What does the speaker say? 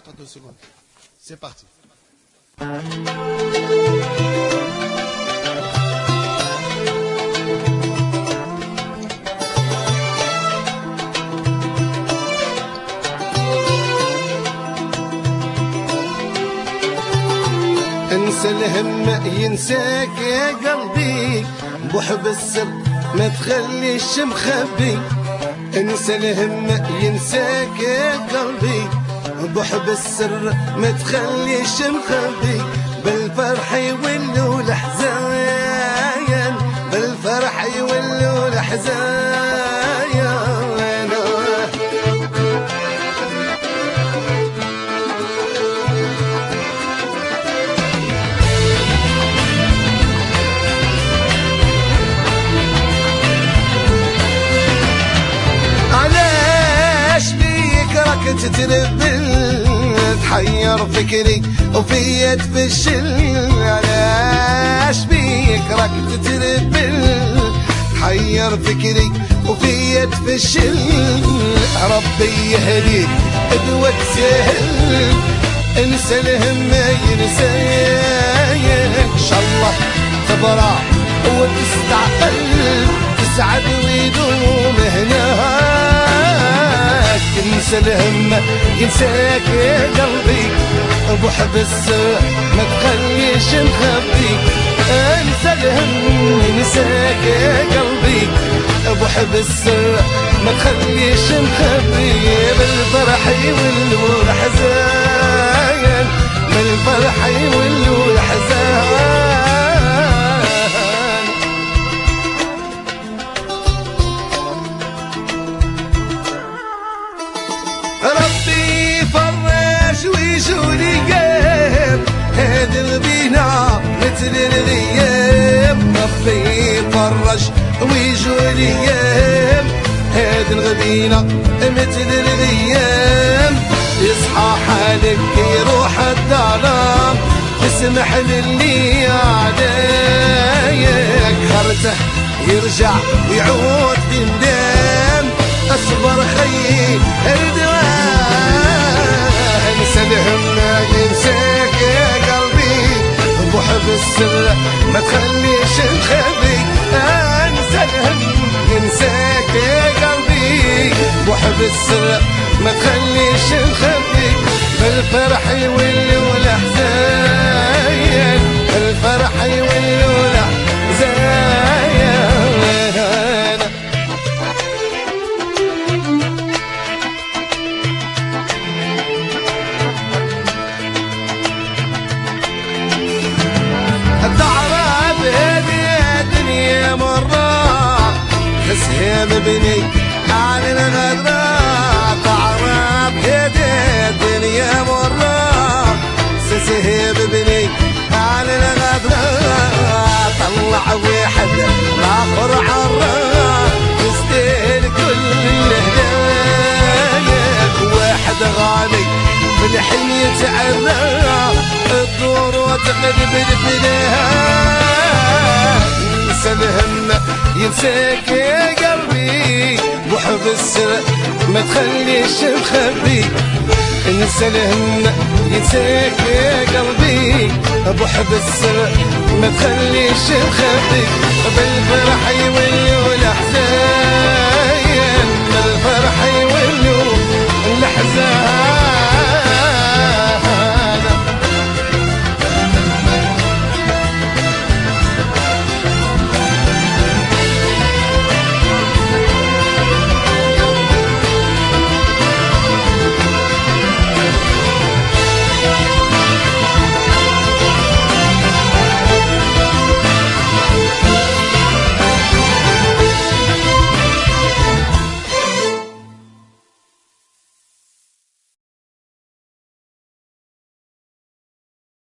Attends 2 secondes. C'est parti. انسى الهم ينساك يا قلبي، بحب السر ما تخليش مخبي. انسى الهم ينساك يا قلبي، بحب السر ما تخليش مخبي. بالفرح يولوا الحزاين، بالفرح يولوا الحزاين. تتربل تحير فكري وفيا تفشل. علاش بيك راك تتربل تحير فكري وفيا تفشل. ربي يهديك ادوك سهل، انسى الهم ينساك. ان شاء الله تبرع وتستعقل، تسعد ويدوم هناك. انسى الهم ينساك يا قلبي، بحب السر ما تخليش مخبي. انسى الهم ينساك يا قلبي، بحب السر ما تخليش مخبي. بالفرح يولوا الحزاين، بالفرح يولوا الحزاين. ربي فرش ويجولي قيم، هذه الغبينة مثل الغيام. ربي فرش ويجولي قيم، هذه الغبينة مثل الغيام. يصحى حالك يروح الظلام، تسمح للي عليك. خرته يرجع ويعود في ندام، اصبر خيي اردوان. انسى الهم ينساك يا قلبي، بحب السر ما تخليش مخبي. انسى الهم ينساك يا قلبي، بحب السر ما تخليش مخبي. بالفرح يولوا الحزاين، بالفرح يولوا الحزاين. تسهيم بني على الغدرة، تعرف هدي الدنيا مرة. تسهيم بني على الغدرة، طلع واحد الاخر عرة، يستاهل كل الهدايا. واحد غالي بالحين يتعرى، الدور وتقلب بلاها. انسى الهم ينساك يا قلبي، بحب السر ما تخليش مخبي. انسى الهم ينساك يا قلبي، بحب السر ما تخليش مخبي. بالفرح يولوا الأحزان.